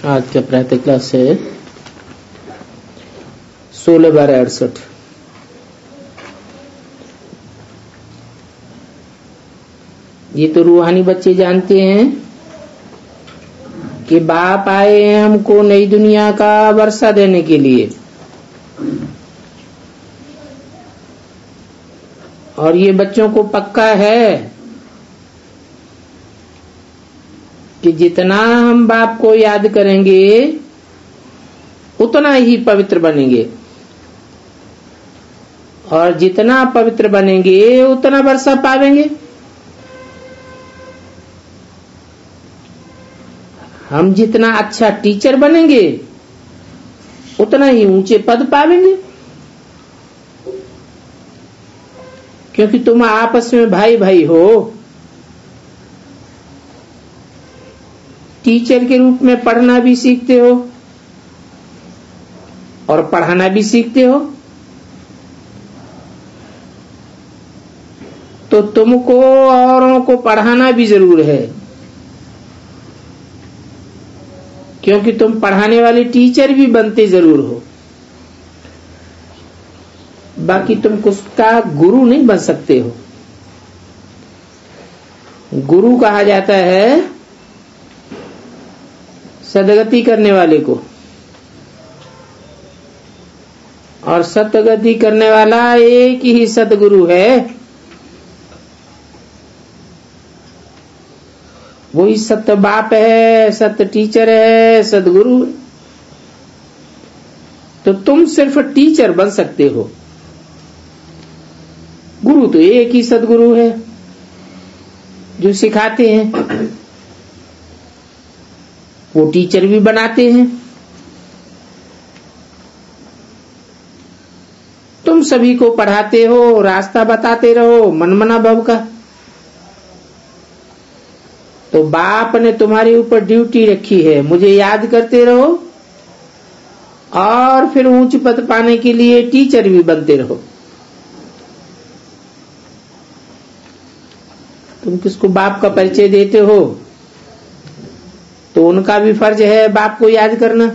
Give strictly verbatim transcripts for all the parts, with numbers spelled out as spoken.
आज का प्रातः क्लास है सोलह बारह अड़सठ। ये तो रूहानी बच्चे जानते हैं कि बाप आए हैं हमको नई दुनिया का वर्षा देने के लिए, और ये बच्चों को पक्का है कि जितना हम बाप को याद करेंगे उतना ही पवित्र बनेंगे, और जितना पवित्र बनेंगे उतना वर्षा पावेंगे। हम जितना अच्छा टीचर बनेंगे उतना ही ऊंचे पद पावेंगे, क्योंकि तुम आपस में भाई भाई हो। टीचर के रूप में पढ़ना भी सीखते हो और पढ़ाना भी सीखते हो, तो तुमको औरों को पढ़ाना भी जरूर है, क्योंकि तुम पढ़ाने वाले टीचर भी बनते जरूर हो। बाकी तुम उसका गुरु नहीं बन सकते हो। गुरु कहा जाता है सदगति करने वाले को, और सतगति करने वाला एक ही सतगुरु है। वही सत्य बाप है, सत्य टीचर है, सदगुरु है। तो तुम सिर्फ टीचर बन सकते हो, गुरु तो एक ही सदगुरु है जो सिखाते हैं, वो टीचर भी बनाते हैं। तुम सभी को पढ़ाते हो, रास्ता बताते रहो मनमना भव का। तो बाप ने तुम्हारे ऊपर ड्यूटी रखी है, मुझे याद करते रहो और फिर ऊंच पद पाने के लिए टीचर भी बनते रहो। तुम किसको बाप का परिचय देते हो तो उनका भी फर्ज है बाप को याद करना।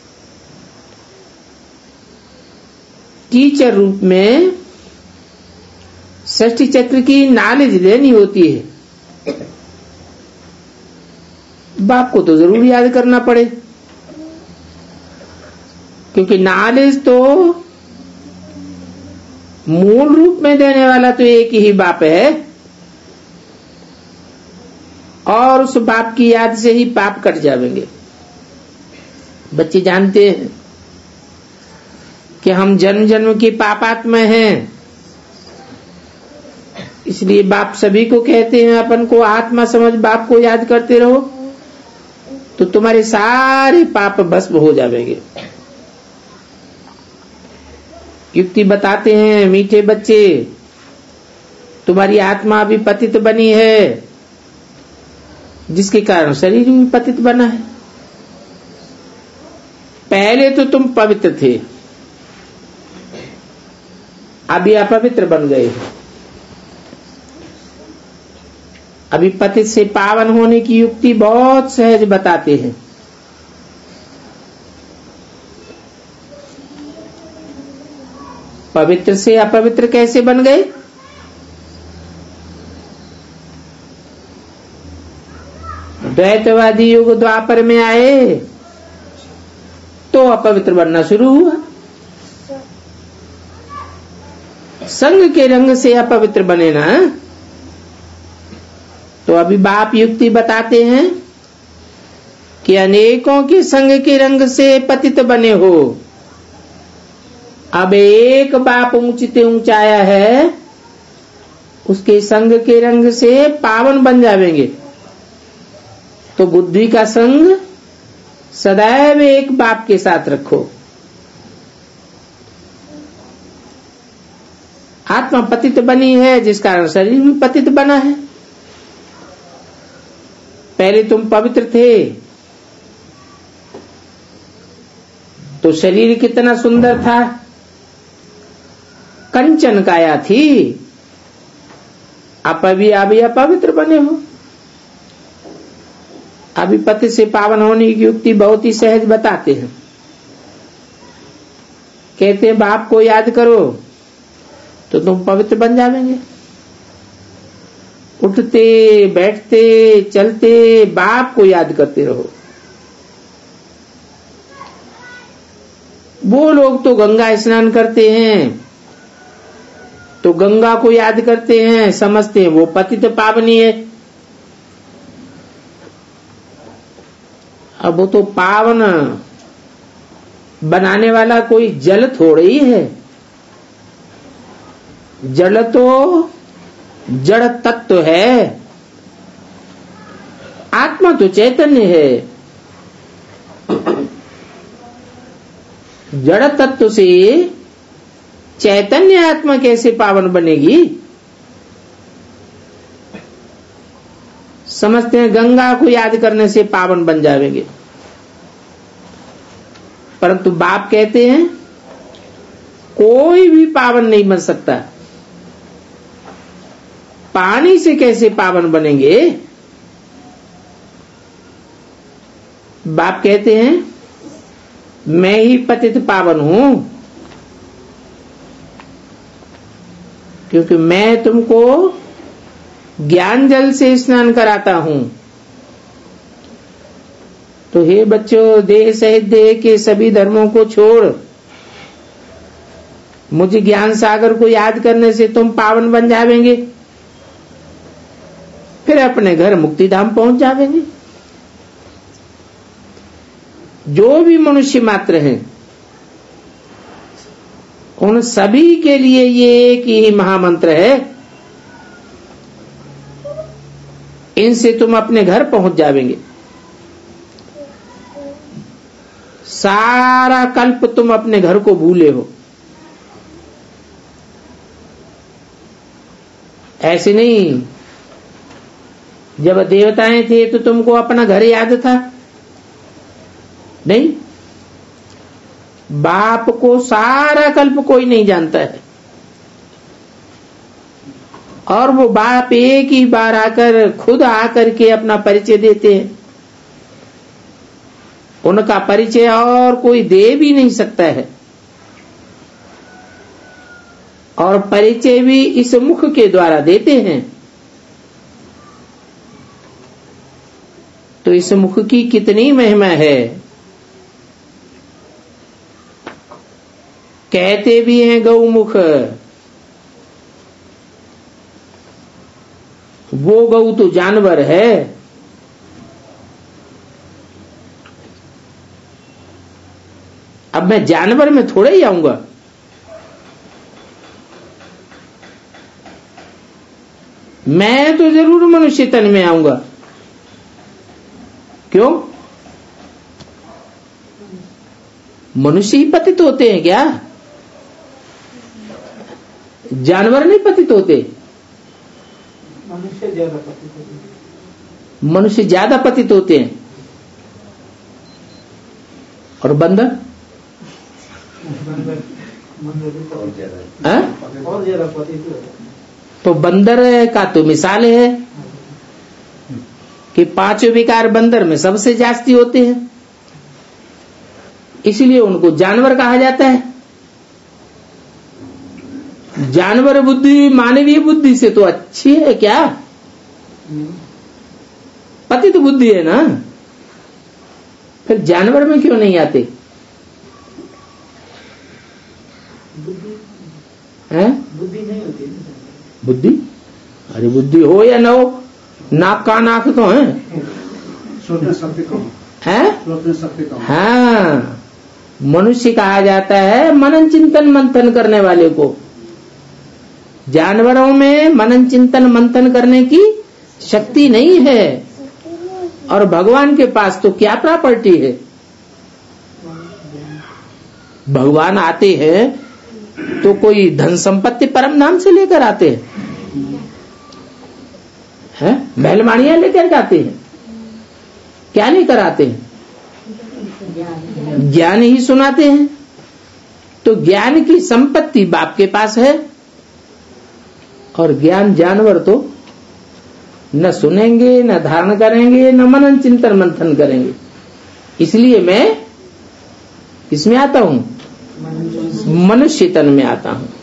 टीचर रूप में षष्ठी चक्र की नॉलेज लेनी होती है, बाप को तो जरूर याद करना पड़े, क्योंकि नॉलेज तो मूल रूप में देने वाला तो एक ही बाप है, और उस बाप की याद से ही पाप कट जाएंगे। बच्चे जानते हैं कि हम जन्म जन्म की पापात्मा हैं, इसलिए बाप सभी को कहते हैं अपन को आत्मा समझ बाप को याद करते रहो तो तुम्हारे सारे पाप भस्म हो जाएंगे। युक्ति बताते हैं मीठे बच्चे, तुम्हारी आत्मा अभी पतित बनी है, जिसके कारण शरीर भी पतित बना है। पहले तो तुम पवित्र थे, अभी अपवित्र बन गए हो। अभी पतित से पावन होने की युक्ति बहुत सहज बताते हैं। पवित्र से अपवित्र कैसे बन गए? द्वैतवादी युग द्वापर में आए तो अपवित्र बनना शुरू हुआ। संग के रंग से अपवित्र बने ना, तो अभी बाप युक्ति बताते हैं कि अनेकों के संग के रंग से पतित बने हो। अब एक बाप ऊंचते ऊंचाया है, उसके संग के रंग से पावन बन जाएंगे। तो बुद्धि का संग सदैव एक बाप के साथ रखो। आत्मा पतित बनी है, जिस कारण शरीर भी पतित बना है। पहले तुम पवित्र थे तो शरीर कितना सुंदर था, कंचन काया थी। अब अभी अभी अपवित्र बने हो। अभी पति से पावन होने की युक्ति बहुत ही सहज बताते हैं। कहते हैं बाप को याद करो तो तुम पवित्र बन जाएंगे। उठते बैठते चलते बाप को याद करते रहो। वो लोग तो गंगा स्नान करते हैं तो गंगा को याद करते हैं, समझते हैं वो पतित पावनी है। अब वो तो पावन बनाने वाला कोई जल थोड़े ही है। जल तो जड़ तत्व है, आत्मा तो चैतन्य है। जड़ तत्व से चैतन्य आत्मा कैसे पावन बनेगी? समझते हैं गंगा को याद करने से पावन बन जाएंगे, परंतु बाप कहते हैं कोई भी पावन नहीं बन सकता। पानी से कैसे पावन बनेंगे? बाप कहते हैं मैं ही पतित पावन हूं, क्योंकि मैं तुमको ज्ञान जल से स्नान कराता हूं। तो हे बच्चों, देह सहित देह के सभी धर्मों को छोड़ मुझे ज्ञान सागर को याद करने से तुम पावन बन जावेंगे, फिर अपने घर मुक्ति धाम पहुंच जावेंगे। जो भी मनुष्य मात्र हैं उन सभी के लिए ये एक ही महामंत्र है, इनसे तुम अपने घर पहुंच जावेंगे। सारा कल्प तुम अपने घर को भूले हो। ऐसे नहीं, जब देवताएं थे तो तुमको अपना घर याद था? नहीं, बाप को सारा कल्प कोई नहीं जानता है, और वो बाप एक ही बार आकर खुद आकर के अपना परिचय देते हैं। उनका परिचय और कोई दे भी नहीं सकता है, और परिचय भी इस मुख के द्वारा देते हैं। तो इस मुख की कितनी महिमा है। कहते भी हैं गौमुख, वो गौ तो जानवर है। अब मैं जानवर में थोड़े ही आऊंगा, मैं तो जरूर मनुष्य तन में आऊंगा। क्यों? मनुष्य ही पतित होते हैं क्या? जानवर नहीं पतित होते? मनुष्य ज्यादा पतित होते हैं। मनुष्य ज्यादा पतित होते हैं। और बंदर? बंदर बंदर और ज्यादा और ज्यादा पतित होते हैं। तो बंदर का तो मिसाल है कि पांचों विकार बंदर में सबसे जास्ती होते हैं, इसलिए उनको जानवर कहा जाता है। जानवर बुद्धि मानवीय बुद्धि से तो अच्छी है क्या? पतित बुद्धि है ना, फिर जानवर में क्यों नहीं आते? हैं? बुद्धि नहीं होती। बुद्धि? अरे बुद्धि हो या ना हो, नाक कान आंख तो है। सोचने शक्ति कम है। सोचने शक्ति कम। हाँ, मनुष्य कहा जाता है मनन चिंतन मंथन करने वाले को। जानवरों में मनन चिंतन मंथन करने की शक्ति नहीं है, और भगवान के पास तो क्या प्रॉपर्टी है। भगवान आते हैं तो कोई धन संपत्ति परम नाम से लेकर आते हैं, हैं? बैलमानियां लेकर जाते हैं, क्या लेकर आते हैं? ज्ञान ही सुनाते हैं। तो ज्ञान की संपत्ति बाप के पास है, और ज्ञान जानवर तो न सुनेंगे, न धारण करेंगे, न मनन चिंतन मंथन करेंगे। इसलिए मैं इसमें आता हूं, मनुष्य तन में आता हूं।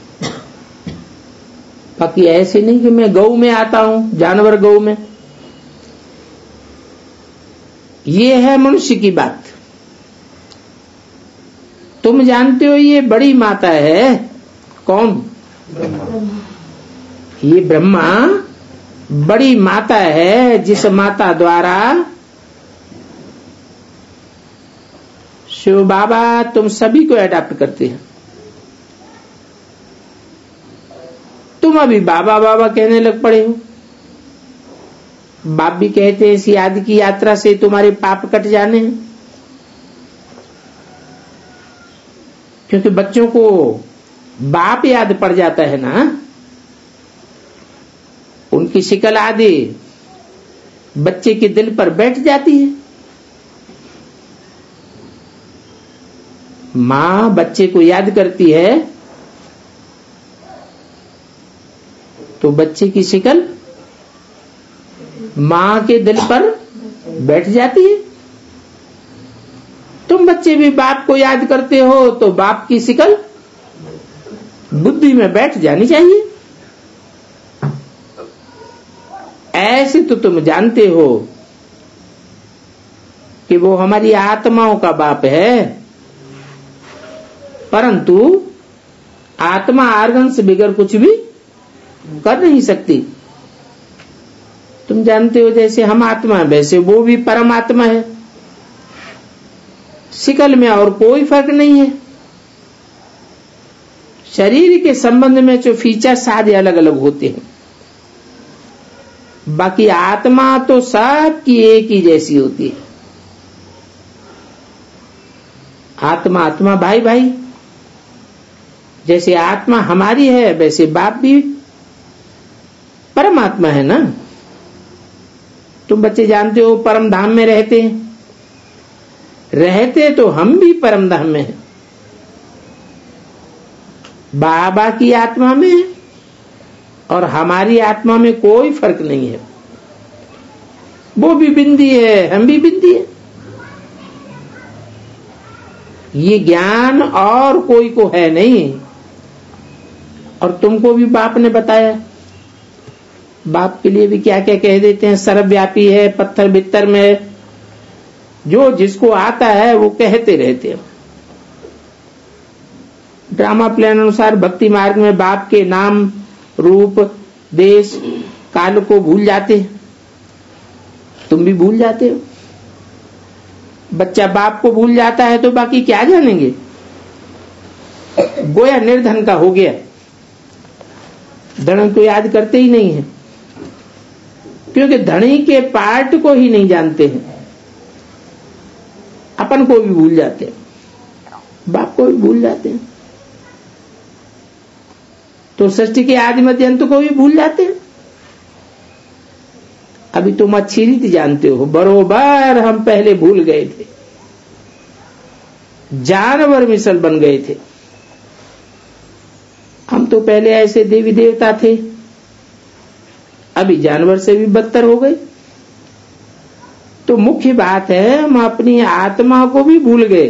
बाकी ऐसे नहीं कि मैं गौ में आता हूं, जानवर गौ में। ये है मनुष्य की बात। तुम जानते हो ये बड़ी माता है कौन? ये ब्रह्मा बड़ी माता है, जिस माता द्वारा शिव बाबा तुम सभी को अडॉप्ट करते हैं। तुम अभी बाबा बाबा कहने लग पड़े हो। बाप भी कहते हैं इसी आदि की यात्रा से तुम्हारे पाप कट जाने हैं। क्योंकि बच्चों को बाप याद पड़ जाता है ना, उनकी शिकल आदि बच्चे के दिल पर बैठ जाती है। मां बच्चे को याद करती है तो बच्चे की शिकल मां के दिल पर बैठ जाती है। तुम बच्चे भी बाप को याद करते हो तो बाप की शिकल बुद्धि में बैठ जानी चाहिए। ऐसे तो तुम जानते हो कि वो हमारी आत्माओं का बाप है, परंतु आत्मा आर्गन से बिगड़ कुछ भी कर नहीं सकती। तुम जानते हो जैसे हम आत्मा है वैसे वो भी परमात्मा है। शिकल में और कोई फर्क नहीं है। शरीर के संबंध में जो फीचर्स आदि अलग अलग होते हैं, बाकी आत्मा तो सबकी एक ही जैसी होती है। आत्मा आत्मा भाई भाई, जैसे आत्मा हमारी है वैसे बाप भी परमात्मा है ना। तुम बच्चे जानते हो परम धाम में रहते हैं, रहते तो हम भी परम धाम में हैं। बाबा की आत्मा में और हमारी आत्मा में कोई फर्क नहीं है। वो भी बिंदी है, हम भी बिंदी है। ये ज्ञान और कोई को है नहीं। और तुमको भी बाप ने बताया। बाप के लिए भी क्या क्या कह देते हैं, सर्वव्यापी है, पत्थर बित्तर में है। जो जिसको आता है वो कहते रहते हैं। ड्रामा प्लान अनुसार भक्ति मार्ग में बाप के नाम, रूप, देश, काल को भूल जाते हैं। तुम भी भूल जाते हो। बच्चा बाप को भूल जाता है तो बाकी क्या जानेंगे। गोया निर्धन का हो गया, धन को याद करते ही नहीं है, क्योंकि धनी के पार्ट को ही नहीं जानते हैं। अपन को भी भूल जाते हैं, बाप को भी भूल जाते हैं, तो सृष्टि के आदि मध्य अंत को भी भूल जाते हैं। अभी तुम अच्छी रीति जानते हो, बरोबर हम पहले भूल गए थे, जानवर मिसल बन गए थे। हम तो पहले ऐसे देवी देवता थे, अभी जानवर से भी बदतर हो गए। तो मुख्य बात है हम अपनी आत्मा को भी भूल गए,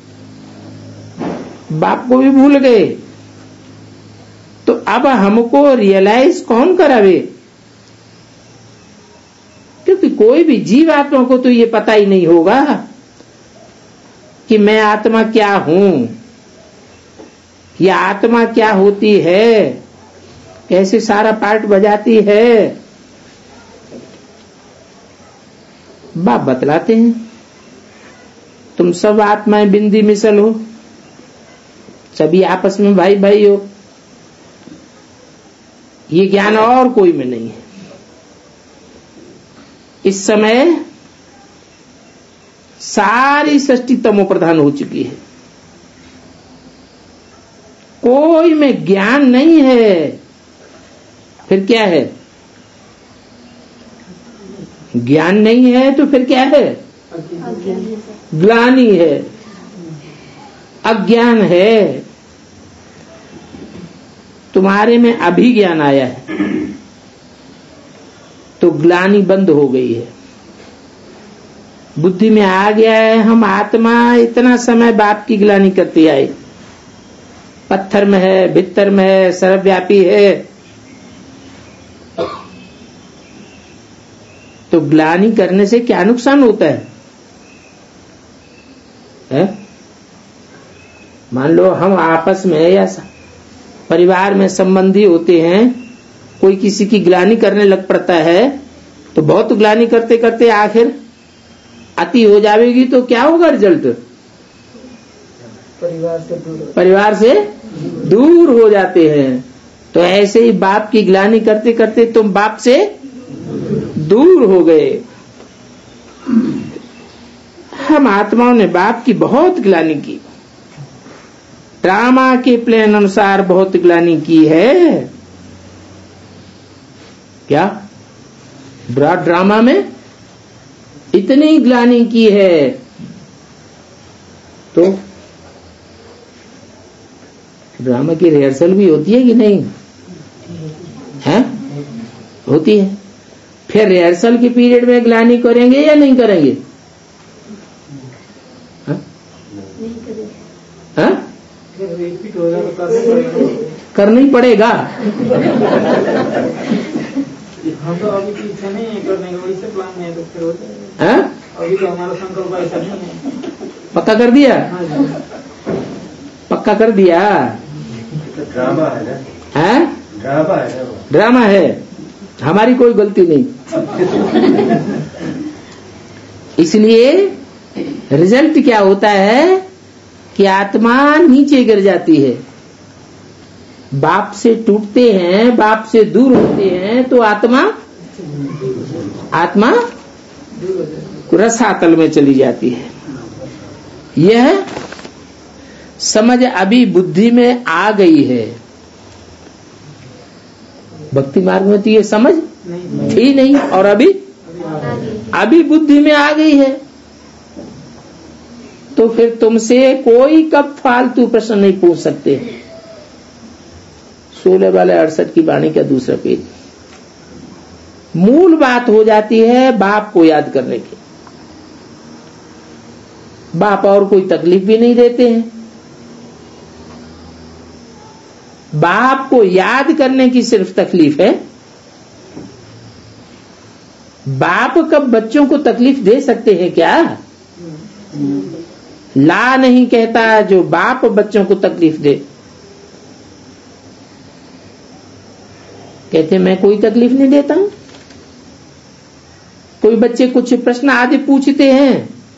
बाप को भी भूल गए। तो अब हमको रियलाइज कौन करावे, क्योंकि कोई भी जीव आत्मा को तो ये पता ही नहीं होगा कि मैं आत्मा क्या हूं, या आत्मा क्या होती है, कैसे सारा पार्ट बजाती है। बाप बतलाते हैं तुम सब आत्माएं बिंदी मिसल हो, सभी आपस में भाई भाई हो। ये ज्ञान और कोई में नहीं है। इस समय सारी सृष्टि तमो प्रधान हो चुकी है, कोई में ज्ञान नहीं है। फिर क्या है? ज्ञान नहीं है तो फिर क्या है? ग्लानि है, अज्ञान है। तुम्हारे में अभी ज्ञान आया है, तो ग्लानि बंद हो गई है, बुद्धि में आ गया है हम आत्मा इतना समय बाप की ग्लानि करते आए, पत्थर में है, भीतर में है, सर्वव्यापी है। तो ग्लानि करने से क्या नुकसान होता है, है? मान लो हम आपस में या परिवार में संबंधी होते हैं, कोई किसी की ग्लानि करने लग पड़ता है, तो बहुत ग्लानि करते करते आखिर अति हो जाएगी तो क्या होगा रिजल्ट? परिवार से दूर परिवार से दूर हो जाते हैं। तो ऐसे ही बाप की ग्लानि करते करते तुम बाप से दूर हो गए। हम आत्माओं ने बाप की बहुत ग्लानि की, ड्रामा के प्लान अनुसार बहुत ग्लानि की है। क्या ड्रामा में इतनी ग्लानि की है, तो ड्रामा की रिहर्सल भी होती है कि नहीं है? होती है। फिर रिहर्सल के पीरियड में ग्लानि करेंगे या नहीं करेंगे? हाँ? हाँ? करना ही पड़ेगा। हम तो अभी की इच्छा नहीं है करने का, वैसे प्लान नहीं है तो फिर होता है। हाँ? अभी तो हमारा संकल्प ऐसा नहीं है। पक्का कर दिया? हाँ जी। पक्का कर दिया। ड्रामा है ना? है? ड्रामा है ना? ड्रामा है, हमारी कोई गलती नहीं। इसलिए रिजल्ट क्या होता है कि आत्मा नीचे गिर जाती है, बाप से टूटते हैं, बाप से दूर होते हैं, तो आत्मा आत्मा रसातल में चली जाती है। यह समझ अभी बुद्धि में आ गई है। भक्ति मार्ग में तो ये समझ थी नहीं, और अभी अभी बुद्धि में आ गई है। तो फिर तुमसे कोई कब फालतू प्रश्न नहीं पूछ सकते। सोलह वाले अड़सठ की वाणी का दूसरा पेज। मूल बात हो जाती है बाप को याद करने की। बाप और कोई तकलीफ भी नहीं देते हैं, बाप को याद करने की सिर्फ तकलीफ है। बाप कब बच्चों को तकलीफ दे सकते हैं क्या? ला नहीं कहता जो बाप बच्चों को तकलीफ दे। कहते मैं कोई तकलीफ नहीं देता हूं। कोई बच्चे कुछ प्रश्न आदि पूछते हैं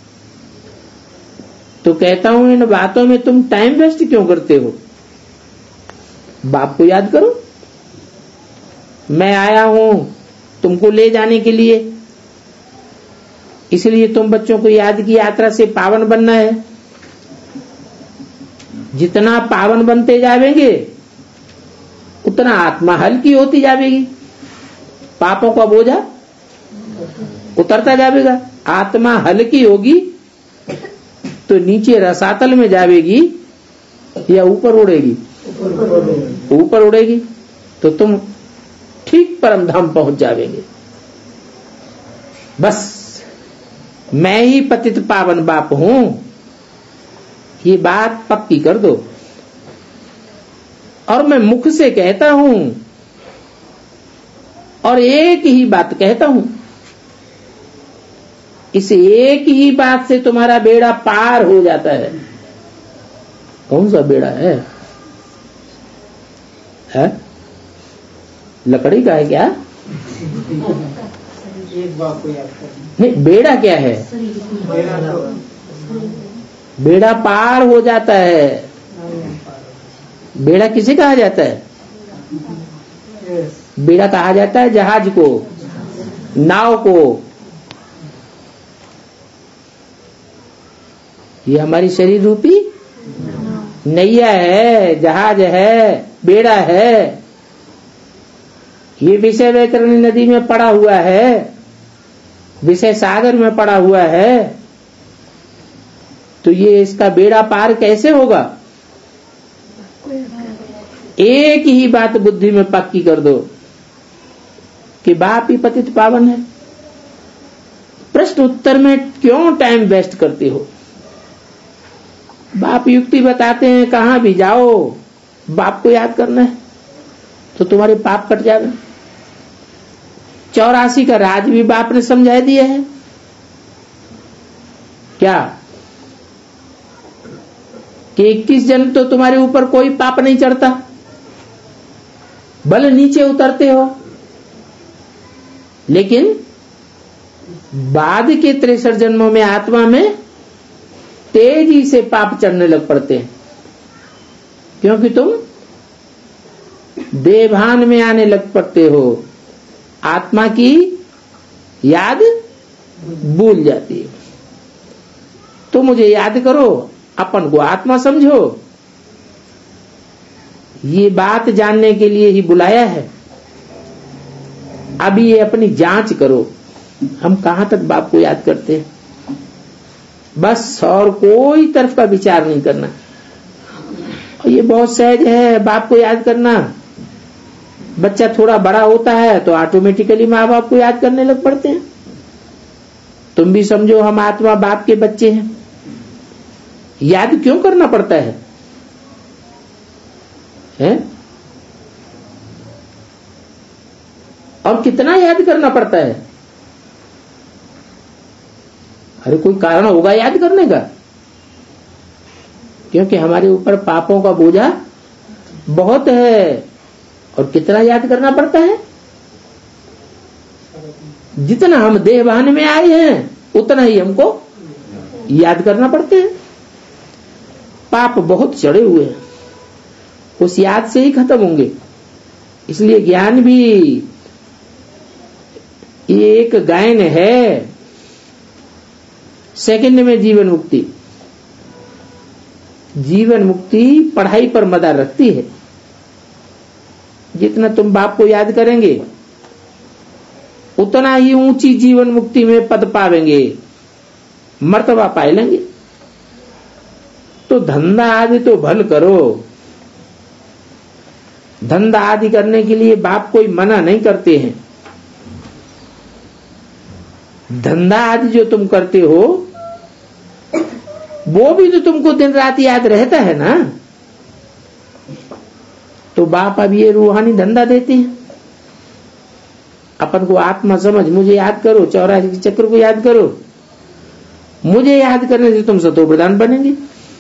तो कहता हूं इन बातों में तुम टाइम वेस्ट क्यों करते हो, बाप को याद करो। मैं आया हूं तुमको ले जाने के लिए, इसलिए तुम बच्चों को याद की यात्रा से पावन बनना है। जितना पावन बनते जाएंगे उतना आत्मा हल्की होती जाएगी, पापों का बोझा उतरता जाएगा। आत्मा हल्की होगी तो नीचे रसातल में जाएगी या ऊपर उड़ेगी? ऊपर उड़ेगी तो तुम ठीक परम धाम पहुंच जाएंगे। बस मैं ही पतित पावन बाप हूं, ये बात पक्की कर दो। और मैं मुख से कहता हूं और एक ही बात कहता हूं। इस एक ही बात से तुम्हारा बेड़ा पार हो जाता है। कौन सा बेड़ा है? है? लकड़ी का है क्या? एक बाप को याद करना। नहीं, बेड़ा क्या है? बेड़ा पार हो जाता है। बेड़ा किसे कहा जाता है? बेड़ा कहा जाता है जहाज को, नाव को। ये हमारी शरीर रूपी नैया है, जहाज है, बेड़ा है। ये विषय वैतरणी नदी में पड़ा हुआ है, विषय सागर में पड़ा हुआ है। तो ये इसका बेड़ा पार कैसे होगा? एक ही बात बुद्धि में पक्की कर दो, कि बाप ही पतित पावन है। प्रश्न उत्तर में क्यों टाइम वेस्ट करते हो? बाप युक्ति बताते हैं, कहां भी जाओ बाप को याद करना है तो तुम्हारे पाप कट जावे। चौरासी का राज भी बाप ने समझा दिया है। क्या कि इक्कीस जन्म तो तुम्हारे ऊपर कोई पाप नहीं चढ़ता, बल नीचे उतरते हो, लेकिन बाद के तिरसठ जन्मों में आत्मा में तेजी से पाप चढ़ने लग पड़ते हैं, क्योंकि तुम देभान में आने लग पड़ते हो। आत्मा की याद भूल जाती है। तो मुझे याद करो, अपन को आत्मा समझो, ये बात जानने के लिए ही बुलाया है। अभी ये अपनी जांच करो, हम कहां तक बाप को याद करते हैं। बस और कोई तरफ का विचार नहीं करना। और ये बहुत सहज है बाप को याद करना। बच्चा थोड़ा बड़ा होता है तो ऑटोमेटिकली माँ बाप को याद करने लग पड़ते हैं। तुम भी समझो हम आत्मा बाप के बच्चे हैं। याद क्यों करना पड़ता है, है? और कितना याद करना पड़ता है? अरे कोई कारण होगा याद करने का, क्योंकि हमारे ऊपर पापों का बोझा बहुत है। और कितना याद करना पड़ता है? जितना हम देहवान में आए हैं उतना ही हमको याद करना पड़ते हैं। पाप बहुत चढ़े हुए हैं, उस याद से ही खत्म होंगे। इसलिए ज्ञान भी ये एक गायन है। सेकंड में जीवन मुक्ति। जीवन मुक्ति पढ़ाई पर मदार रखती है। जितना तुम बाप को याद करेंगे उतना ही ऊंची जीवन मुक्ति में पद पावेंगे, मर्तबा पाए लेंगे। तो धंधा आदि तो भल करो। धंधा आदि करने के लिए बाप कोई मना नहीं करते हैं। धंधा आदि जो तुम करते हो वो भी तो तुमको दिन रात याद रहता है ना। तो बाप अब ये रूहानी धंधा देते हैं। अपन को आत्मा समझ, मुझे याद करो, चौरासी के चक्र को याद करो। मुझे याद करने से तुम सतो प्रधान बनेंगे।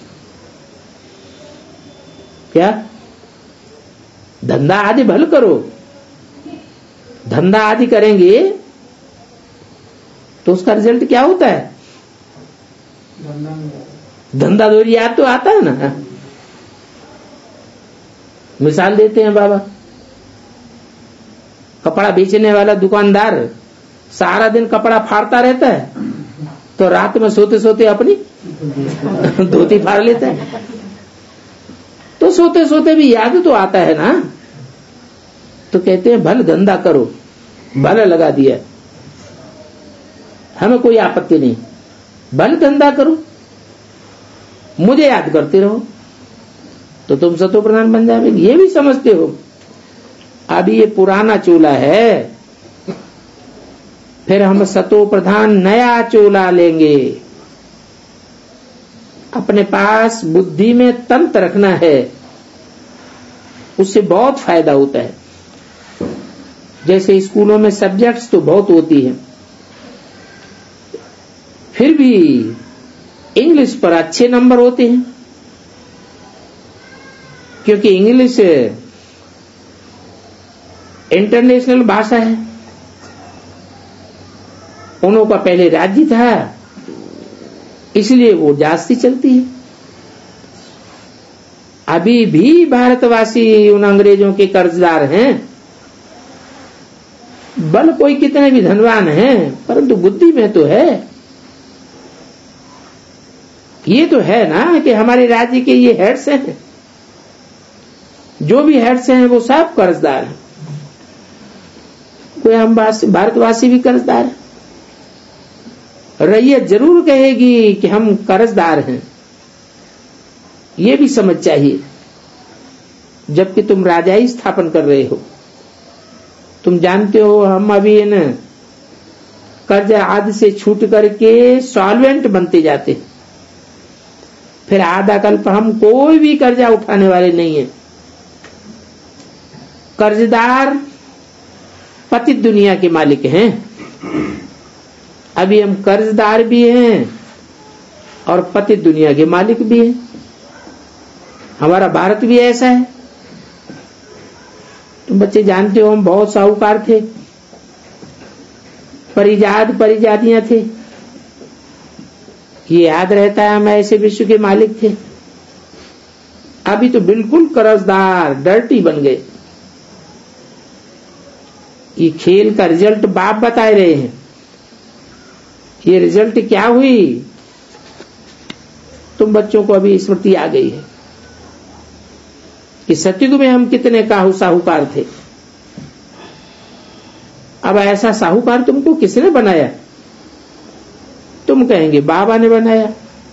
क्या धंधा आदि भल करो। धंधा आदि करेंगे तो उसका रिजल्ट क्या होता है? धंधा दौरी याद तो आता है ना। मिसाल देते हैं बाबा, कपड़ा बेचने वाला दुकानदार सारा दिन कपड़ा फाड़ता रहता है तो रात में सोते सोते अपनी धोती फाड़ लेता है। तो सोते सोते भी याद तो आता है ना। तो कहते हैं भल धंधा करो, भला लगा दिया, हमें कोई आपत्ति नहीं, भल धंधा करो, मुझे याद करते रहो तो तुम सतो प्रधान बन जाओगे। ये भी समझते हो। अभी ये पुराना चोला है, फिर हम सतो प्रधान नया चोला लेंगे। अपने पास बुद्धि में तंत्र रखना है, उससे बहुत फायदा होता है। जैसे स्कूलों में सब्जेक्ट्स तो बहुत होती है, फिर भी इंग्लिश पर अच्छे नंबर होते हैं, क्योंकि इंग्लिश इंटरनेशनल भाषा है। उन्हों का पहले राज्य था, इसलिए वो जास्ती चलती है। अभी भी भारतवासी उन अंग्रेजों के कर्जदार हैं। बल कोई कितने भी धनवान हैं, परंतु बुद्धि में तो है। ये तो है ना कि हमारे राज्य के ये हेड्स हैं, जो भी हेड्स हैं वो सब कर्जदार हैं। कोई हम भारतवासी भी कर्जदार है। रैयत जरूर कहेगी कि हम कर्जदार हैं, ये भी समझ चाहिए। जबकि तुम राजाई स्थापन कर रहे हो, तुम जानते हो हम अभी है न कर्ज आदि से छूट करके सॉल्वेंट बनते जाते, फिर आधा कल्प हम कोई भी कर्जा उठाने वाले नहीं है। कर्जदार पतित दुनिया के मालिक हैं, अभी हम कर्जदार भी हैं और पतित दुनिया के मालिक भी हैं। हमारा भारत भी ऐसा है। तुम बच्चे जानते हो हम बहुत साहूकार थे, परिजात परिजातियां थे, ये याद रहता है हम ऐसे विश्व के मालिक थे। अभी तो बिल्कुल कर्जदार डर्टी बन गए। ये खेल का रिजल्ट बाप बता रहे हैं। ये रिजल्ट क्या हुई, तुम बच्चों को अभी स्मृति आ गई है कि सतयुग में हम कितने काहू साहूकार थे। अब ऐसा साहूकार तुमको किसने बनाया? तुम कहेंगे बाबा ने बनाया।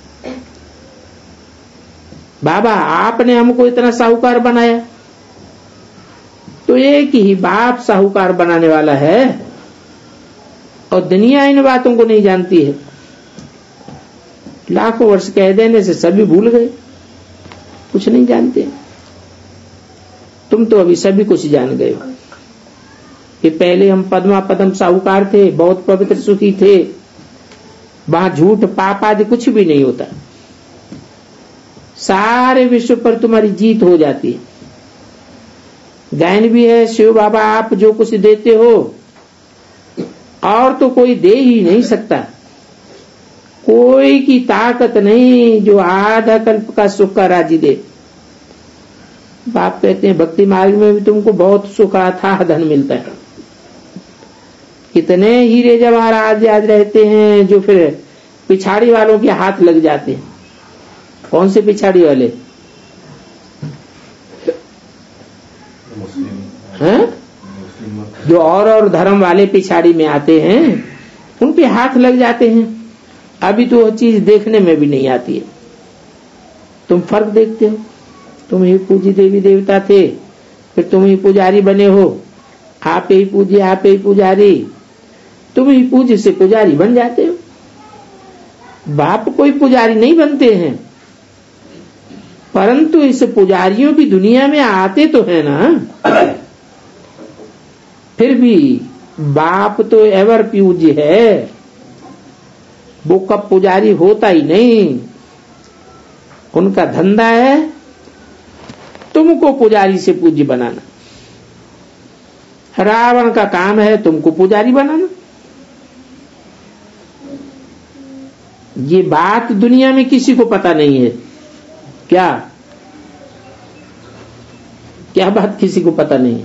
बाबा आपने हमको इतना साहूकार बनाया, तो एक ही बाप साहूकार बनाने वाला है और दुनिया इन बातों को नहीं जानती है। लाखों वर्ष कह देने से सभी भूल गए, कुछ नहीं जानते। तुम तो अभी सभी कुछ जान गए हो कि पहले हम पद्मा पद्म साहूकार थे, बहुत पवित्र सुखी थे, वहां झूठ पाप आदि कुछ भी नहीं होता, सारे विश्व पर तुम्हारी जीत हो जाती है। गायन भी है, शिव बाबा आप जो कुछ देते हो और तो कोई दे ही नहीं सकता, कोई की ताकत नहीं जो आधा कल्प का सुख का राजी दे। बाप कहते हैं भक्ति मार्ग में भी तुमको बहुत सुख अथाह धन मिलता है। कितने हीरे जवाहरात याद रहते हैं जो फिर पिछाड़ी वालों के हाथ लग जाते हैं। कौन से पिछाड़ी वाले हैं? जो और और धर्म वाले पिछाड़ी में आते हैं उनके हाथ लग जाते हैं। अभी तो वो चीज देखने में भी नहीं आती है। तुम फर्क देखते हो, तुम ही पूजी देवी देवता थे, फिर तुम ही पुजारी बने हो, आप ही पूजी आप ही पुजारी, तुम ही पूज्य से पुजारी बन जाते हो। बाप कोई पुजारी नहीं बनते हैं, परंतु इस पुजारियों की दुनिया में आते तो है ना। फिर भी बाप तो एवर पूज्य है, वो कब पुजारी होता ही नहीं। उनका धंधा है तुमको पुजारी से पूज्य बनाना। रावण का काम है तुमको पुजारी बनाना। ये बात दुनिया में किसी को पता नहीं है। क्या क्या बात किसी को पता नहीं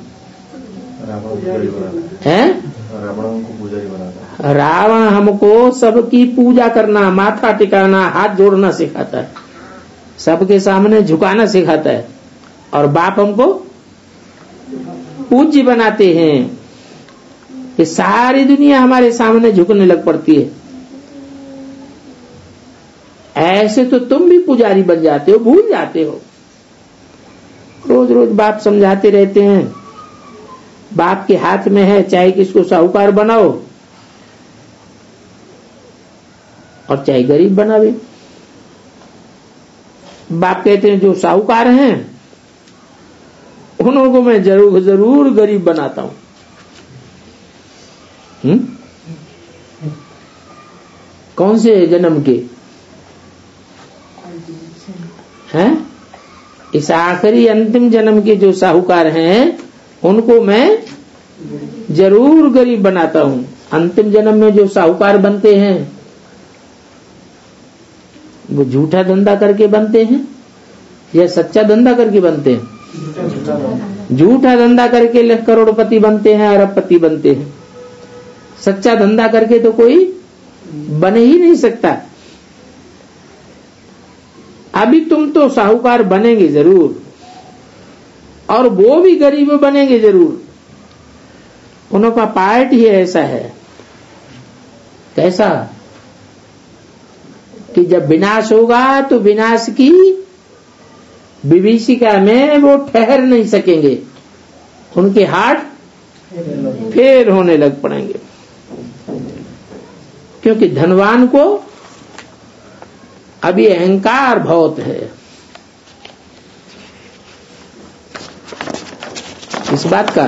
है? रावण को पुजारी बनाता। रावण हमको सबकी पूजा करना, माथा टिकाना, हाथ जोड़ना सिखाता है, सबके सामने झुकाना सिखाता है, और बाप हमको पूज्य बनाते हैं कि सारी दुनिया हमारे सामने झुकने लग पड़ती है। ऐसे तो तुम भी पुजारी बन जाते हो, भूल जाते हो। रोज रोज बाप समझाते रहते हैं, बाप के हाथ में है, चाहे किसको साहूकार बनाओ और चाहे गरीब बनावे। बाप कहते हैं जो साहूकार हैं उनको मैं जरूर जरूर गरीब बनाता हूं। हुँ? कौन से जन्म के हैं? इस आखिरी अंतिम जन्म के जो साहूकार हैं उनको मैं जरूर गरीब बनाता हूं। अंतिम जन्म में जो साहूकार बनते हैं वो झूठा धंधा करके बनते हैं या सच्चा धंधा करके बनते हैं? झूठा धंधा करके करोड़पति बनते हैं, अरबपति बनते हैं। सच्चा धंधा करके तो कोई बन ही नहीं सकता। अभी तुम तो साहूकार बनेंगे जरूर, और वो भी गरीब बनेंगे जरूर। उनका पार्ट ही ऐसा है। कैसा कि जब विनाश होगा तो विनाश की विभीषिका में वो ठहर नहीं सकेंगे, उनके हाथ फिर होने लग पड़ेंगे। क्योंकि धनवान को अभी अहंकार बहुत है। इस बात का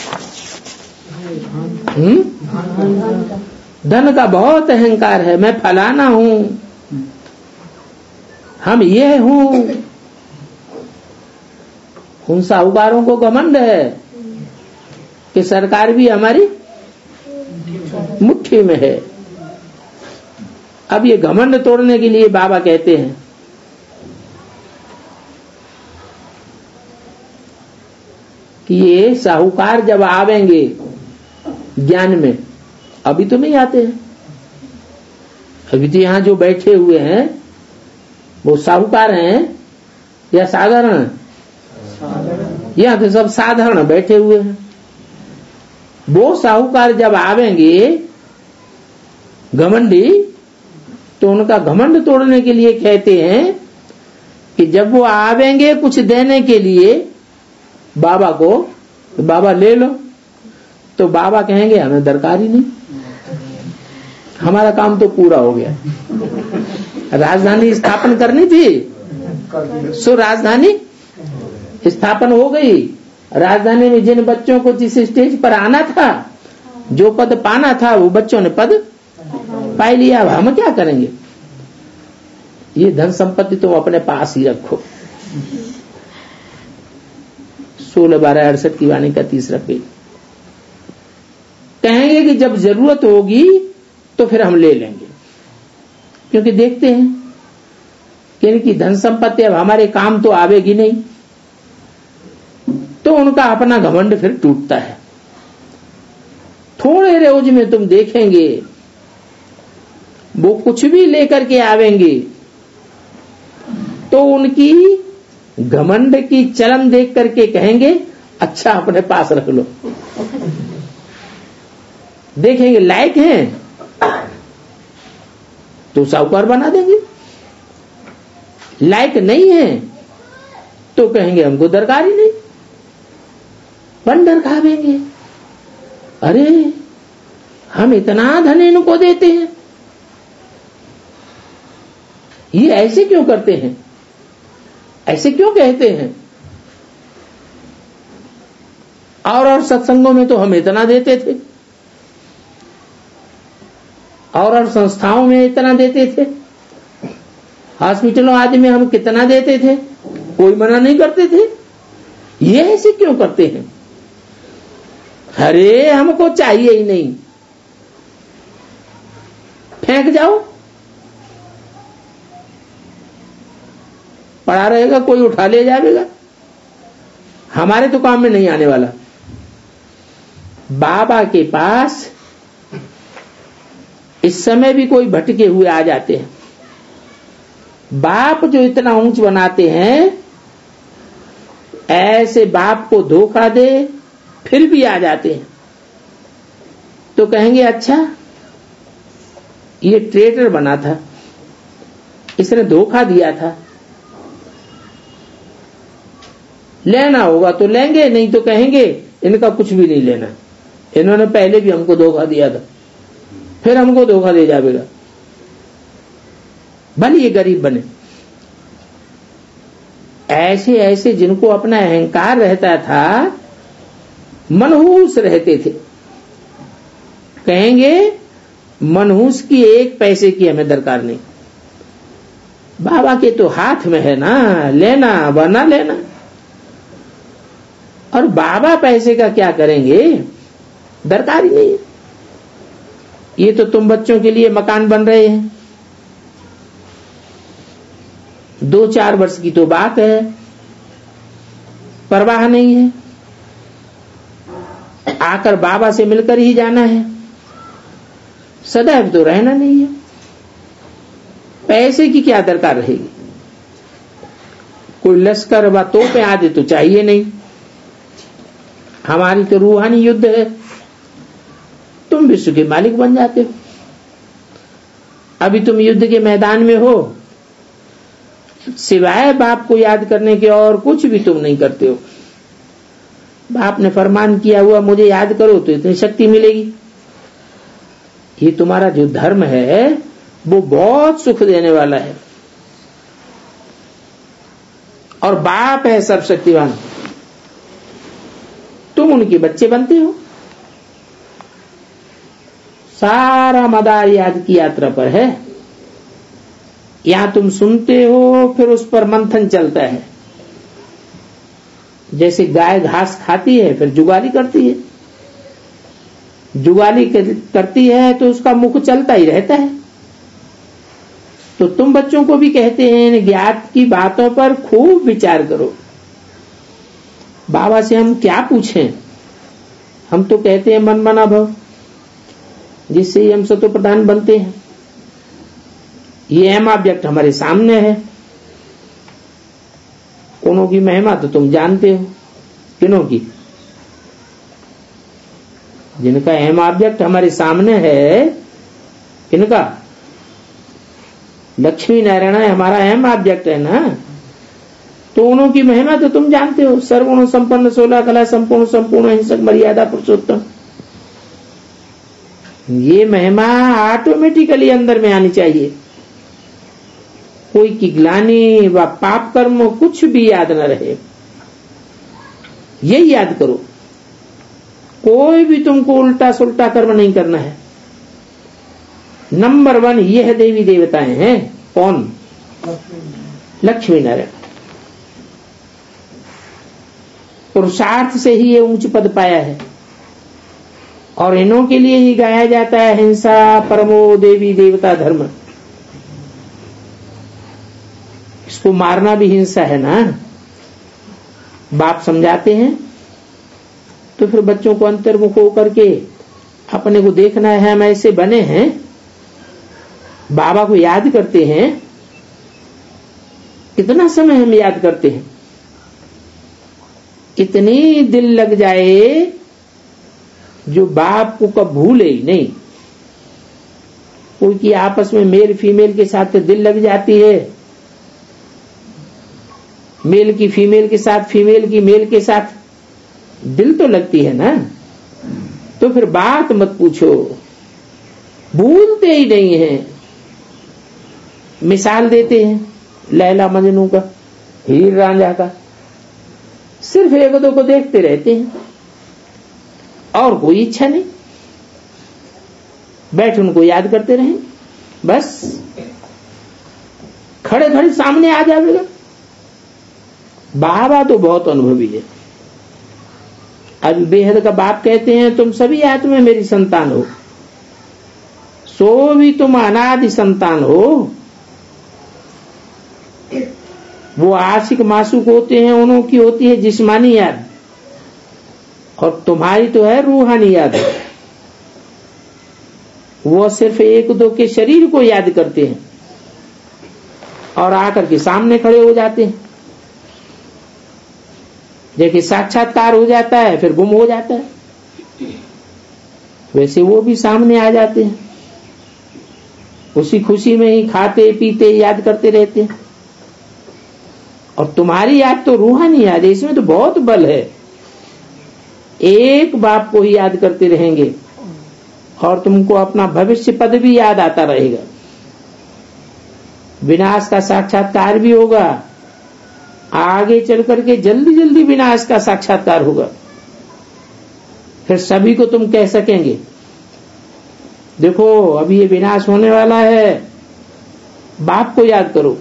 हम्म धन का बहुत अहंकार है। मैं फलाना हूं, हम ये हूं। उन साहूकारों को घमंड है कि सरकार भी हमारी मुट्ठी में है। अब ये घमंड तोड़ने के लिए बाबा कहते हैं कि ये साहूकार जब आवेंगे ज्ञान में, अभी तो नहीं आते हैं। अभी तो यहां जो बैठे हुए हैं वो साहूकार हैं या साधारण? यहां तो सब साधारण बैठे हुए हैं। वो साहूकार जब आवेंगे घमंडी, तो उनका घमंड तोड़ने के लिए कहते हैं कि जब वो आवेंगे कुछ देने के लिए बाबा को, तो बाबा ले लो। तो बाबा कहेंगे हमें दरकार ही नहीं, हमारा काम तो पूरा हो गया। राजधानी स्थापन करनी थी, सो राजधानी स्थापन हो गई। राजधानी में जिन बच्चों को जिस स्टेज पर आना था, जो पद पाना था, वो बच्चों ने पद पाई लिया। अब हम क्या करेंगे? ये धन संपत्ति तुम अपने पास ही रखो। सोलह बारह अड़सठ की वाणी का तीसरा पेज। कहेंगे कि जब जरूरत होगी तो फिर हम ले लेंगे, क्योंकि देखते हैं कि इनकी धन संपत्ति अब हमारे काम तो आवेगी नहीं। तो उनका अपना घमंड फिर टूटता है। थोड़े रोज में तुम देखेंगे वो कुछ भी लेकर के आवेंगे तो उनकी घमंड की चलन देख करके कहेंगे अच्छा अपने पास रख लो। देखेंगे लायक हैं तो साहूकार बना देंगे, लायक नहीं है तो कहेंगे हमको दरकार ही नहीं, बंडर खावेंगे। अरे हम इतना धन इनको देते हैं, ये ऐसे क्यों करते हैं, ऐसे क्यों कहते हैं? और और सत्संगों में तो हम इतना देते थे, और और संस्थाओं में इतना देते थे, हॉस्पिटलों आदि में हम कितना देते थे, कोई मना नहीं करते थे। ये ऐसे क्यों करते हैं? अरे हमको चाहिए ही नहीं, फेंक जाओ, पड़ा रहेगा, कोई उठा ले जाएगा, हमारे तो काम में नहीं आने वाला। बाबा के पास इस समय भी कोई भटके हुए आ जाते हैं। बाप जो इतना ऊंच बनाते हैं, ऐसे बाप को धोखा दे फिर भी आ जाते हैं। तो कहेंगे अच्छा ये ट्रेडर बना था, इसने धोखा दिया था, लेना होगा तो लेंगे, नहीं तो कहेंगे इनका कुछ भी नहीं लेना, इन्होंने पहले भी हमको धोखा दिया था, फिर हमको धोखा दे जाएगा, भले ये गरीब बने। ऐसे ऐसे जिनको अपना अहंकार रहता था, मनहूस रहते थे, कहेंगे मनहूस की एक पैसे की हमें दरकार नहीं, बाबा के तो हाथ में है ना, लेना व ना लेना। और बाबा पैसे का क्या करेंगे, दरकार ही नहीं है। ये तो तुम बच्चों के लिए मकान बन रहे हैं, दो चार वर्ष की तो बात है, परवाह नहीं है, आकर बाबा से मिलकर ही जाना है, सदैव तो रहना नहीं है। पैसे की क्या दरकार रहेगी, कोई लश्कर व तोपें आदि तो चाहिए नहीं, हमारी तो रूहानी युद्ध है, तुम विश्व के मालिक बन जाते हो। अभी तुम युद्ध के मैदान में हो, सिवाय बाप को याद करने के और कुछ भी तुम नहीं करते हो। बाप ने फरमान किया हुआ मुझे याद करो तो इतनी शक्ति मिलेगी। ये तुम्हारा जो धर्म है वो बहुत सुख देने वाला है, और बाप है सर्वशक्तिवान, तुम उनके बच्चे बनते हो। सारा मदार याद की यात्रा पर है, यहां तुम सुनते हो, फिर उस पर मंथन चलता है। जैसे गाय घास खाती है फिर जुगाली करती है, जुगाली करती है तो उसका मुख चलता ही रहता है। तो तुम बच्चों को भी कहते हैं ज्ञात की बातों पर खूब विचार करो। बाबा से हम क्या पूछें, हम तो कहते हैं मन मना भव, जिससे ही हम सतो प्रधान बनते हैं। ये अहम व्यक्त हमारे सामने है। उन्हों की महिमा तो तुम जानते हो, किनों की? जिनका अहम व्यक्त हमारे सामने है, किनका? लक्ष्मी नारायण हमारा अहम व्यक्त है ना, तो उन्हों की महिमा तो तुम जानते हो। सर्वगुण संपन्न, सोलह कला संपूर्ण, संपूर्ण हिंसक, मर्यादा पुरुषोत्तम। ये महिमा ऑटोमेटिकली अंदर में आनी चाहिए। कोई की ग्लानि व पाप कर्म कुछ भी याद न रहे, यही याद करो। कोई भी तुमको उल्टा सुल्टा कर्म नहीं करना है। नंबर वन यह देवी देवताएं हैं। कौन? लक्ष्मी नारायण। पुरुषार्थ से ही ये ऊंच पद पाया है, और इन्हों के लिए ही गाया जाता है हिंसा परमो देवी देवता धर्म। इसको मारना भी हिंसा है ना। बाप समझाते हैं तो फिर बच्चों को अंतर्मुख होकर के अपने को देखना है, हम ऐसे बने हैं। बाबा को याद करते हैं, कितना समय हम याद करते हैं। इतनी दिल लग जाए जो बाप को कब भूले ही नहीं। कोई की आपस में मेल फीमेल के साथ दिल लग जाती है, मेल की फीमेल के साथ, फीमेल की मेल के साथ दिल तो लगती है ना। तो फिर बात मत पूछो, भूलते ही नहीं है। मिसाल देते हैं लैला मजनू का, हीर रांझा का, सिर्फ एक दो को देखते रहते हैं और कोई इच्छा नहीं, बैठ उनको याद करते रहें बस। खड़े खड़े सामने आ जाएगा। बाबा तो बहुत अनुभवी है। अब बेहद का बाप कहते हैं तुम सभी आत्मा मेरी संतान हो, सो भी तुम अनादि संतान हो। वो आशिक मासूक होते हैं, उन्हों की होती है जिस्मानी याद, और तुम्हारी तो है रूहानी याद। वो सिर्फ एक दो के शरीर को याद करते हैं और आकर के सामने खड़े हो जाते हैं। जैसे साक्षात्कार हो जाता है फिर गुम हो जाता है, वैसे वो भी सामने आ जाते हैं। उसी खुशी में ही खाते पीते याद करते रहते हैं। और तुम्हारी याद तो रूहानी याद है, इसमें तो बहुत बल है। एक बाप को ही याद करते रहेंगे और तुमको अपना भविष्य पद भी याद आता रहेगा। विनाश का साक्षात्कार भी होगा, आगे चल करके जल्दी जल्दी विनाश का साक्षात्कार होगा। फिर सभी को तुम कह सकेंगे देखो अभी ये विनाश होने वाला है, बाप को याद करो।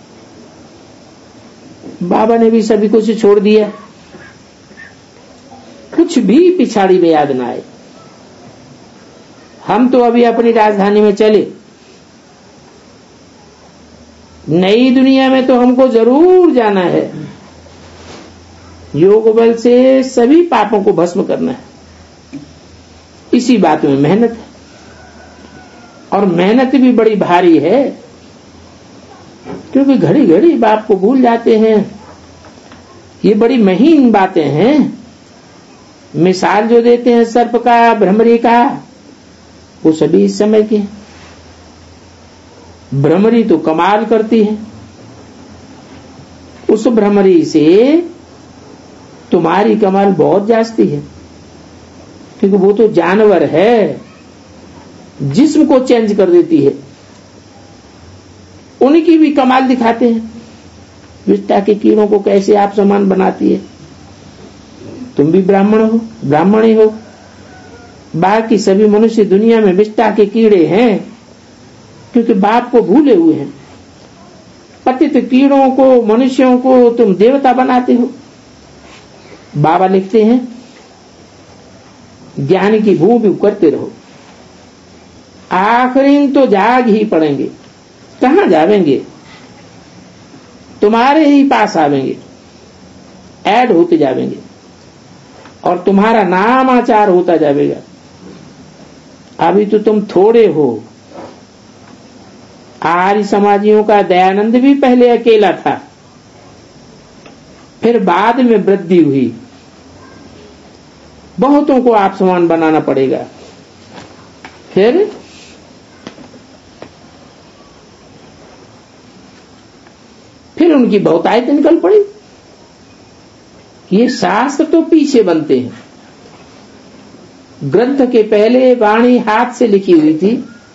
बाबा ने भी सभी कुछ छोड़ दिया, कुछ भी पिछाड़ी में याद ना आए। हम तो अभी अपनी राजधानी में चले, नई दुनिया में तो हमको जरूर जाना है। योग बल से सभी पापों को भस्म करना है, इसी बात में मेहनत है। और मेहनत भी बड़ी भारी है, क्योंकि घड़ी घड़ी बाप को भूल जाते हैं। ये बड़ी महीन बातें हैं। मिसाल जो देते हैं सर्प का, भ्रमरी का, वो सभी इस समय के। भ्रमरी तो कमाल करती है, उस भ्रमरी से तुम्हारी कमाल बहुत जास्ती है, क्योंकि वो तो जानवर है, जिस्म को चेंज कर देती है। उनकी भी कमाल दिखाते हैं, विष्टा के कीड़ों को कैसे आप समान बनाती है। तुम भी ब्राह्मण हो, ब्राह्मण ही हो। बाकी सभी मनुष्य दुनिया में विष्टा के कीड़े हैं, क्योंकि बाप को भूले हुए हैं। पतित कीड़ों को, मनुष्यों को तुम देवता बनाते हो। बाबा लिखते हैं, ज्ञान की भूमि करते रहो, आखिरी तो जाग ही पड़ेंगे। कहां जावेंगे? तुम्हारे ही पास आवेंगे, ऐड होते जावेंगे और तुम्हारा नाम आचार होता जाएगा। अभी तो तुम थोड़े हो। आर्य समाजियों का दयानंद भी पहले अकेला था, फिर बाद में वृद्धि हुई। बहुतों को आप समान बनाना पड़ेगा। फिर फिर उनकी बहुतायत निकल पड़ी। ये शास्त्र तो पीछे बनते हैं। ग्रंथ के पहले वाणी हाथ से लिखी हुई थी,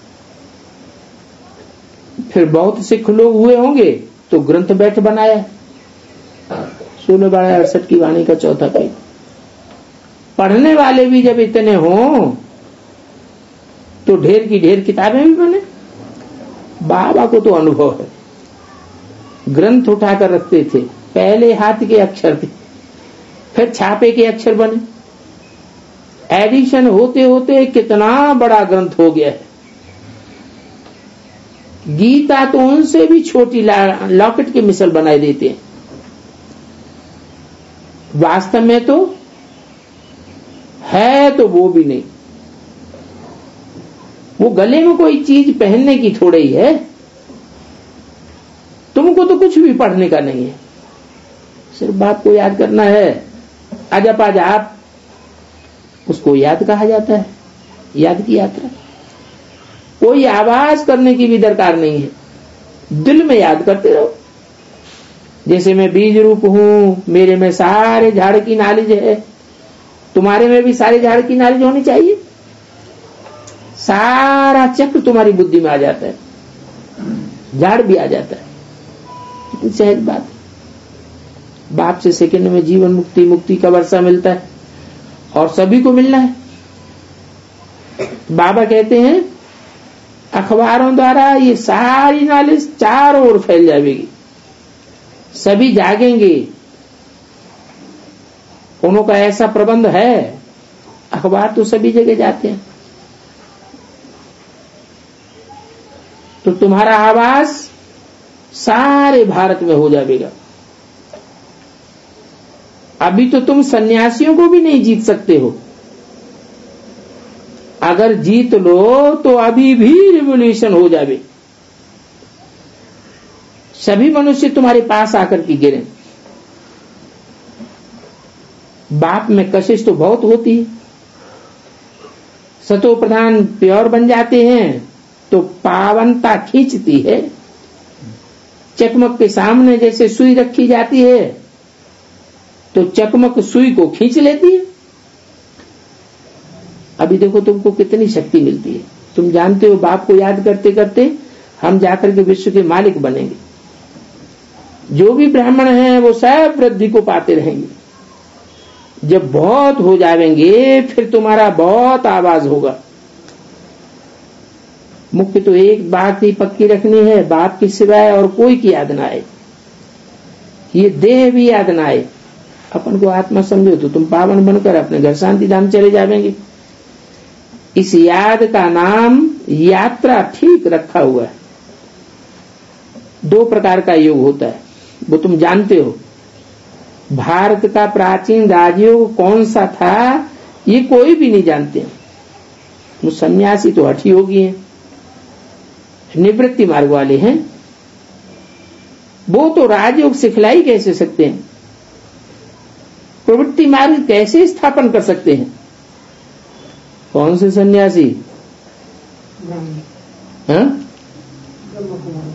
फिर बहुत सिख लोग हुए होंगे तो ग्रंथ बैठ बनाया। सोलह बारह अड़सठ की वाणी का चौथा पेज। पढ़ने वाले भी जब इतने हों तो ढेर की ढेर किताबें भी बने। बाबा को तो अनुभव है, ग्रंथ उठाकर रखते थे। पहले हाथ के अक्षर थे, फिर छापे के अक्षर बने। एडिशन होते होते कितना बड़ा ग्रंथ हो गया है। गीता तो उनसे भी छोटी लॉकेट की मिसल बनाए देते हैं। वास्तव में तो है तो वो भी नहीं। वो गले में कोई चीज पहनने की थोड़ी ही है। तुमको तो कुछ भी पढ़ने का नहीं है, सिर्फ बाप को याद करना है। अजप अजाप उसको याद कहा जाता है, याद की यात्रा। कोई आवाज करने की भी दरकार नहीं है, दिल में याद करते रहो। जैसे मैं बीज रूप हूं, मेरे में सारे झाड़ की नॉलेज है, तुम्हारे में भी सारे झाड़ की नॉलेज होनी चाहिए। सारा चक्र तुम्हारी बुद्धि में आ जाता है, झाड़ भी आ जाता है। कितनी सहज बात। बाप से सेकंड में जीवन मुक्ति, मुक्ति का वर्षा मिलता है और सभी को मिलना है। बाबा कहते हैं अखबारों द्वारा ये सारी नॉलेज चारों ओर फैल जाएगी, सभी जागेंगे। उनका ऐसा प्रबंध है, अखबार तो सभी जगह जाते हैं। तो तुम्हारा आवाज सारे भारत में हो जाएगा। अभी तो तुम सन्यासियों को भी नहीं जीत सकते हो। अगर जीत लो तो अभी भी रिवॉल्यूशन हो जाए। सभी मनुष्य तुम्हारे पास आकर के गिरे। बाप में कशिश तो बहुत होती है। सतो प्रधान प्योर बन जाते हैं तो पावनता खींचती है। चकमक के सामने जैसे सुई रखी जाती है तो चकमक सुई को खींच लेती है। अभी देखो तुमको कितनी शक्ति मिलती है। तुम जानते हो बाप को याद करते करते हम जाकर के विश्व के मालिक बनेंगे। जो भी ब्राह्मण हैं वो सब वृद्धि को पाते रहेंगे। जब बहुत हो जाएंगे फिर तुम्हारा बहुत आवाज होगा। मुख्य तो एक बात ही पक्की रखनी है, बाप की सिवाय और कोई की याद ना आए। ये देह भी याद ना आए। अपन को आत्मा समझो तो तुम पावन बनकर अपने घर शांति धाम चले जाएंगे। इस याद का नाम यात्रा ठीक रखा हुआ है। दो प्रकार का योग होता है, वो तुम जानते हो। भारत का प्राचीन राजयोग कौन सा था ये कोई भी नहीं जानते। वो सन्यासी तो हठी योगी हैं, निवृत्ति मार्ग वाले हैं। वो तो राजयोग सिखलाई कैसे सकते हैं, प्रवृत्ति मार्ग कैसे स्थापन कर सकते हैं। कौन से सन्यासी? हाँ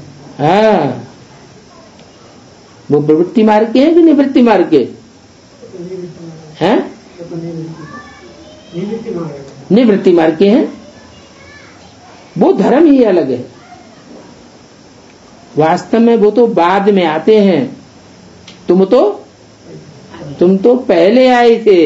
हाँ, वो प्रवृत्ति मार्ग के हैं कि निवृत्ति मार्ग के? हैं? निवृत्ति मार्ग के हैं। वो धर्म ही अलग है। वास्तव में वो तो बाद में आते हैं। तुम तो तुम तो पहले आए थे।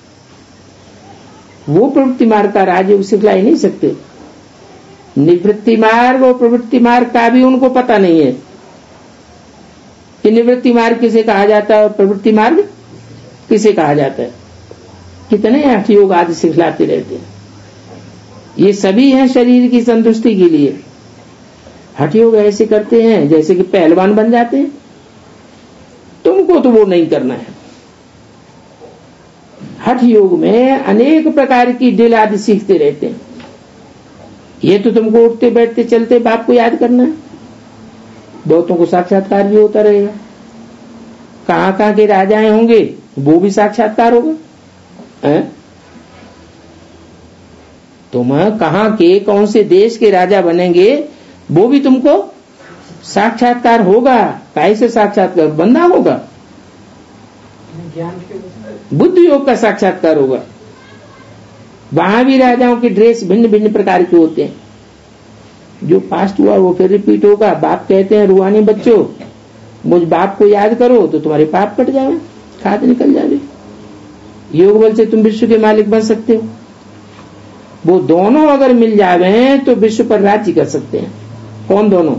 वो प्रवृत्ति मार्ग का राजयोग सिखला ही नहीं सकते। निवृत्ति मार्ग और प्रवृत्ति मार्ग का भी उनको पता नहीं है कि निवृत्ति मार्ग किसे कहा जाता है और प्रवृत्ति मार्ग किसे कहा जाता है। कितने हठ योग आदि सिखलाते रहते हैं। ये सभी हैं शरीर की संतुष्टि के लिए। हठ योग ऐसे करते हैं जैसे कि पहलवान बन जाते हैं। तुमको तो वो नहीं करना है। हठ योग में अनेक प्रकार की ड्रिल आदि सीखते रहते हैं। ये तो तुमको उठते बैठते चलते बाप को याद करना है। बहुतों को साक्षात्कार भी होता रहेगा। कहां कहां के राजाएं होंगे वो भी साक्षात्कार होगा। है? तुम कहां के कौन से देश के राजा बनेंगे वो भी तुमको साक्षात्कार होगा। कैसे साक्षात्कार? बंधा होगा। बुद्धि योग का साक्षात्कार होगा। वहां भी राजाओं की ड्रेस भिन्न भिन्न प्रकार के होते हैं। जो पास्ट हुआ वो फिर रिपीट होगा। बाप कहते हैं रूहानी बच्चों मुझ बाप को याद करो तो तुम्हारे पाप कट जावे, खाद निकल जावे। योग बल से तुम विश्व के मालिक बन सकते हो। वो दोनों अगर मिल जावे तो विश्व पर राज्य कर सकते हैं। कौन दोनों?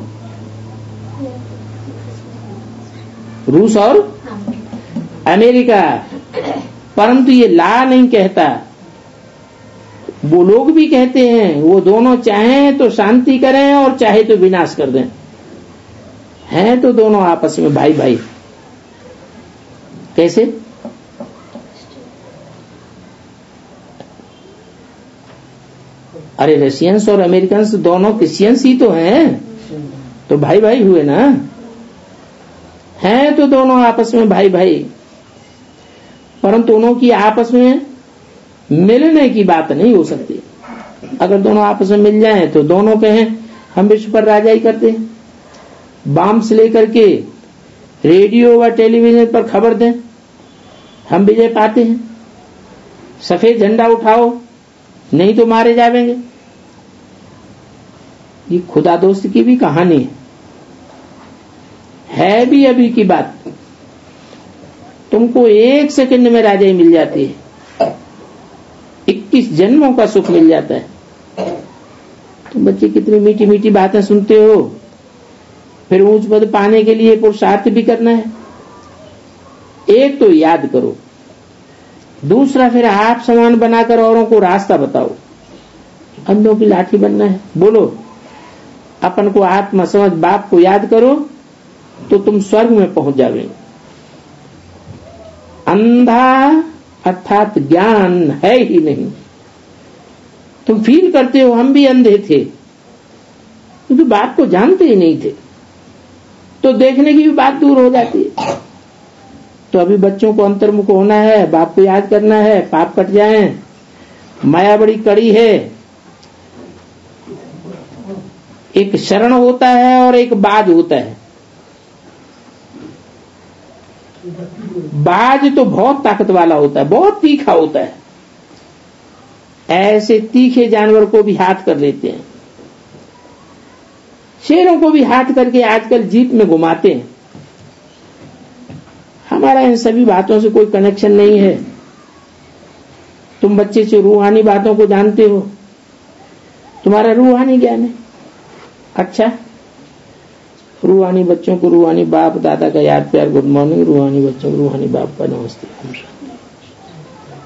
रूस और अमेरिका। परंतु ये ला नहीं कहता। वो लोग भी कहते हैं वो दोनों चाहें तो शांति करें और चाहे तो विनाश कर दें। हैं तो दोनों आपस में भाई भाई। कैसे? अरे रशियंस और अमेरिकन्स दोनों क्रिश्चियंस ही तो हैं, तो भाई भाई हुए ना। हैं तो दोनों आपस में भाई भाई, परंतु दोनों की आपस में मिलने की बात नहीं हो सकती। अगर दोनों आपस में मिल जाएं तो दोनों कहें हम विश्व पर राजाई करते हैं। बम से लेकर के रेडियो व टेलीविजन पर खबर दें हम विजय पाते हैं। सफेद झंडा उठाओ नहीं तो मारे जाएंगे। ये खुदा दोस्त की भी कहानी है, है भी अभी की बात। तुमको एक सेकंड में राजाई मिल जाती है, इक्कीस जन्मों का सुख मिल जाता है। तुम बच्चे कितनी मीठी मीठी बातें सुनते हो, फिर ऊंच पद पाने के लिए पुरुषार्थ भी करना है। एक तो याद करो, दूसरा फिर आप समान बनाकर औरों को रास्ता बताओ। अंधों की लाठी बनना है। बोलो अपन को आत्मा समझ बाप को याद करो तो तुम स्वर्ग में पहुंच जाओगे। अंधा अर्थात ज्ञान है ही नहीं। तुम फील करते हो हम भी अंधे थे क्योंकि बाप को जानते ही नहीं थे, तो देखने की भी बात दूर हो जाती है। तो अभी बच्चों को अंतर्मुख होना है, बाप को याद करना है, पाप कट जाए। माया बड़ी कड़ी है। एक शरण होता है और एक बाज होता है। बाज तो बहुत ताकत वाला होता है, बहुत तीखा होता है। ऐसे तीखे जानवर को भी हाथ कर लेते हैं। शेरों को भी हाथ करके आजकल जीप में घुमाते हैं। हमारा इन सभी बातों से कोई कनेक्शन नहीं है। तुम बच्चे से रूहानी बातों को जानते हो, तुम्हारा रूहानी ज्ञान है। अच्छा, रूहानी बच्चों को रूहानी बाप दादा का याद प्यार गुड मॉर्निंग। रूहानी बच्चों को रूहानी बाप का नमस्ते।